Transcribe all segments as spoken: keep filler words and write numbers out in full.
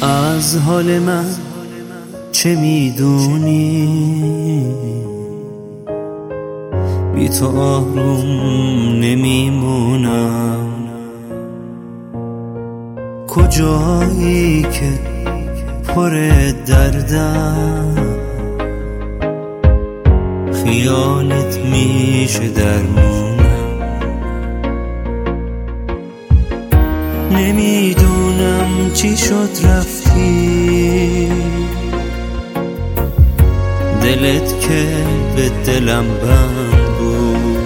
از حال من چه میدونی؟ بی تو آروم نمیمونم. کجایی که پر دردم، خیالت میشه درمونم. نمیدونم چی شد رفتی، دلت که به دلم بند بود.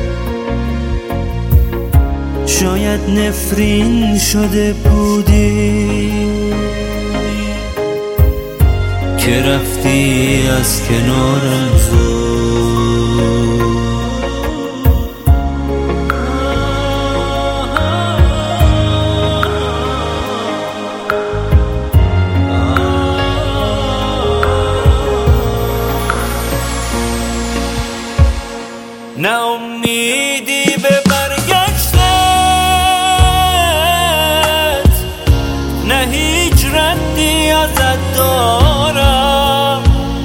شاید نفرین شده بودی که رفتی از کنارم زود. نه امیدی به برگشتت، نه هیچ ردی ازت دارم.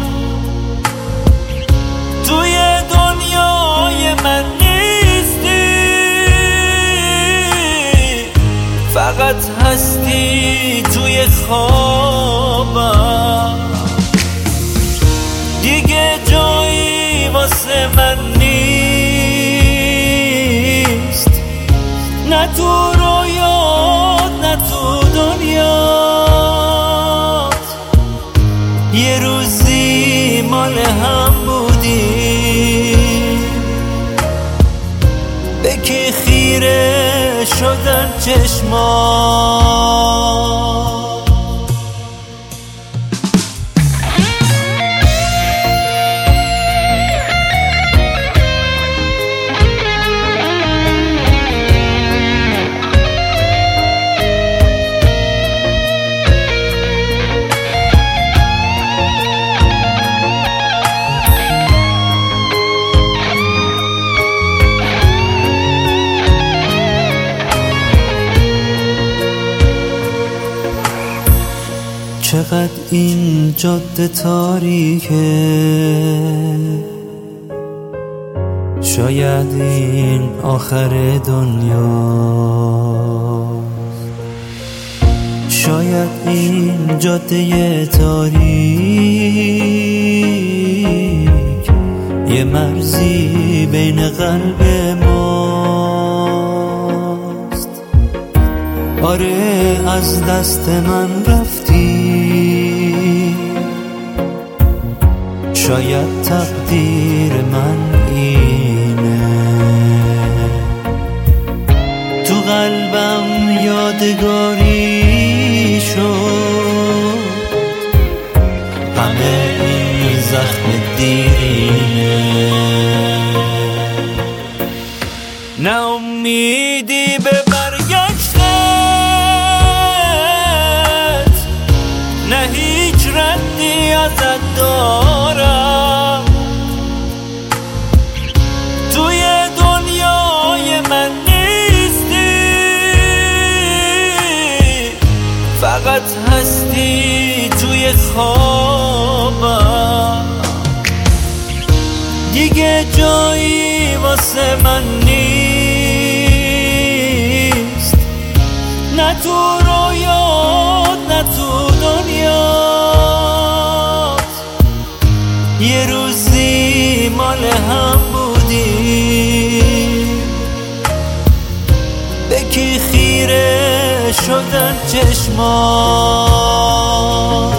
توی دنیای من نیستی، فقط هستی توی خوابم. دیگه جایی واسه من نیست، نه تو رویات نه تو دنیات. یه روزی مال هم بودی، به کی خیره شدن چشمات. چقدر این جاده تاریکه، شاید این آخر دنیا. شاید این جاده تاریک یه مرزی بین قلب ماست. آره از دست من رفتی، شاید تقدیر من اینه. تو قلبم یادگاری شد همه این زخم دیرینه. نه امیدی به برگشتت، نه هیچ ردی ازت دارم. توی دنیای من نیستی، فقط هستی توی خوابم. دیگه جایی واسه من نیست، نه تو رویات نه تو دنیات. یه روزی مال هم بودی، به کی خیره شدن چشمات.